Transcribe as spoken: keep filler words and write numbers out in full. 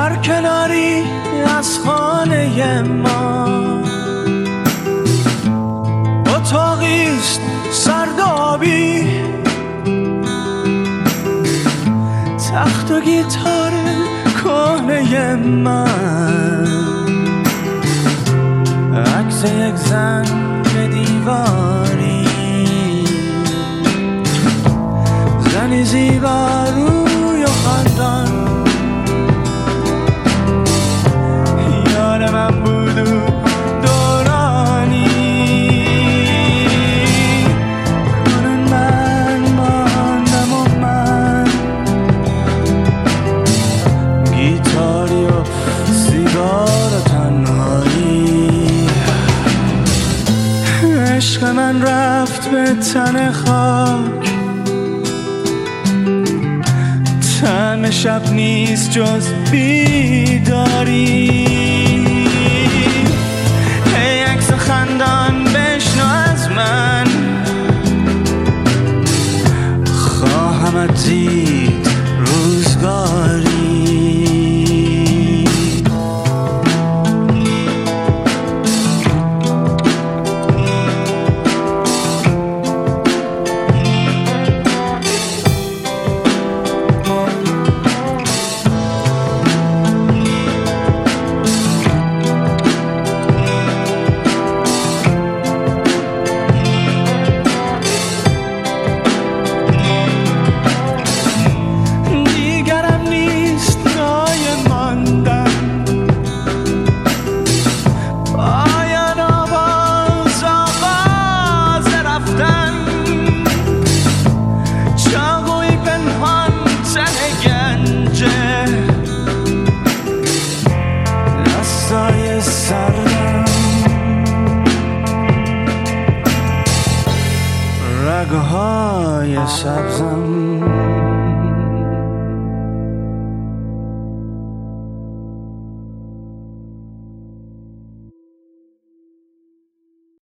برکناری از خانه ما، اتاقیست سردابی، تخت و گیتار کهنه من، عکس یک زن به دیواری، زنی زیبا روی و خندان، یار من بود و دورانی، کنون من ماندم و من گیتاری و سیگار و تنهایی، عشق من رفت به تن خاک، طعم شب نیست جز بیداری، هی عکس خندان بشنو از من، خواهمت دید روزگاری. رگهای سبزم